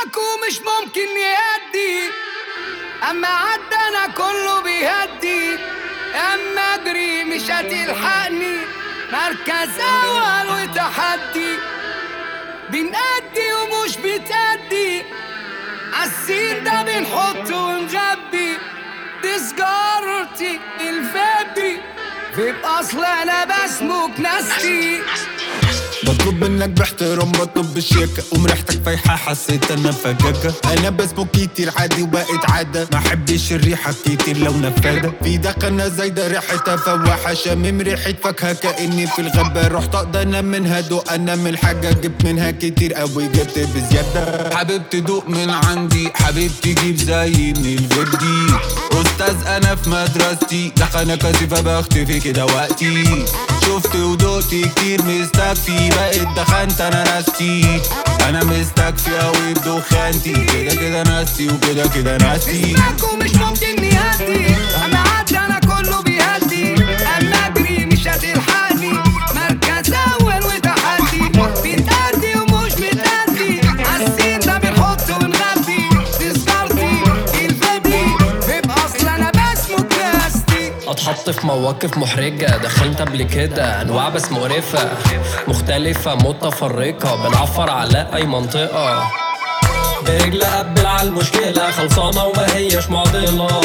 نسمعك ومش ممكن يهدي، اما عدى انا كله بيهدي. اما اجري مش هتلحقني، مركز اول وتحدي. بنأدي ومش بتأدي، عالسين ده بنحط ونغبي. دي سجارتي الفابي، في الأصل أنا بسموك ناستي. بطلب منك باحترام، بطلب بالشياكة، ريحتك فايحة حسيت انا فجاجة. انا بسموك كتير عادي وبقت عادة، ما حبش الريحة كتير لو نفادة. في دخنة زايدة ريحتها فواحة، شامم ريحة فاكهة كأني في الغابة. رحت اقدر انام منها دوق، انا من الحاجة جبت منها كتير قوي، جبت بزيادة. حابب تدوق من عندي، حابب تجيب زي من الفيدي. استاذ انا في مدرستي، دخنة كثيفة بختفي كده وقتي. شفت ودقت كتير مستكفي، بقيت دخنت انا ناستي. انا مستكفي اوي بدخانتي، كده كده ناستي وكده كده ناستي. نسمعك ومش ممكن نهدي، اما عدى انا كله بيهدي. اما اجري مش هتلحقني، مركز اول وتحدي. بتأدي ومش بتأدي، عالسين ده بنحط ونغبي. تذكرتي الفادي، في اصل انا بسموك ناستي. اتحط في مواقف محرجة، دخلت قبل كده انواع بس مقرفة مختلفة متفرقة، بنعفر على اي منطقة. برجل قبل على المشكلة، خلصانة وما هيش معضلة.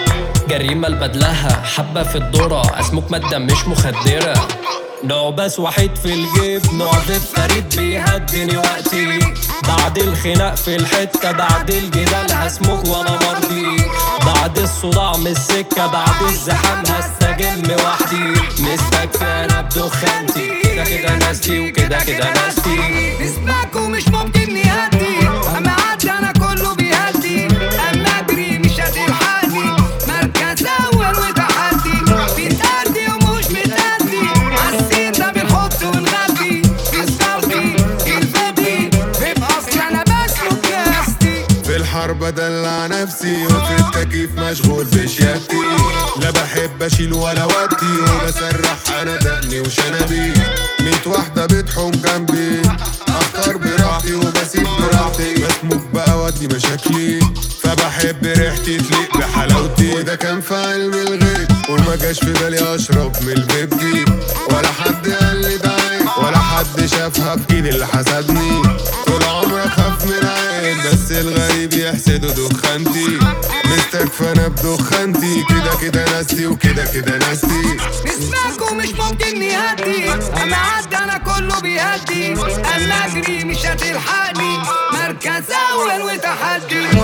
جريمة لبدلها، حبة في الذرة، اسمك مادة مش مخدرة. نوع بس وحيد في الجيب، نوع ضيف فريد بيهدني وقتي. بعد الخناق في الحتة، بعد الجدال هسمك وانا مرضي. بعد الصداع من السكة، بعد الزحام هستجم وحدي. مستكفي انا بدخانتي، كده كده ناستي وكده كده ناستي. نسمعك ومش ممكن نهدي، اما عدى انا كله بيهدي. اما اجري مش هتلحقني، مركز اول وتحدي. بتأدي ومش بتأدي، عالسين ده بنحط ونغبي. تذكرتي الفادي، في الاصل انا بسلك ناستي. في الحرب ادلع نفسي، وفي التكييف مشغول بشياكتي. لا بحب اشيل ولا ودي، وبسرح انا دقني وشنبي. 100 واحدة بتحوم جنبي، اختار براحتي وبسيب براحتي. بسموك بقى ودي مشاكلي، فبحب ريحتي تليق بحلاوتي. وده كان في علم الغيب، وما جاش في بالي اشرب من الفيب دي. ولا حد قال لي ده عيب، ولا حد شافها في ايدي اللي حسدني. طول عمري اخاف من عين، بس الغريب يحسده دخانتي. مستكفى انا بدخانتي، كده كده ناستي وكده كده ناستي. نسمعك ومش ممكن نهدي، اما عدى انا كله بيهدي. اما اجري مش هتلحقني، مركز اول وتحدي.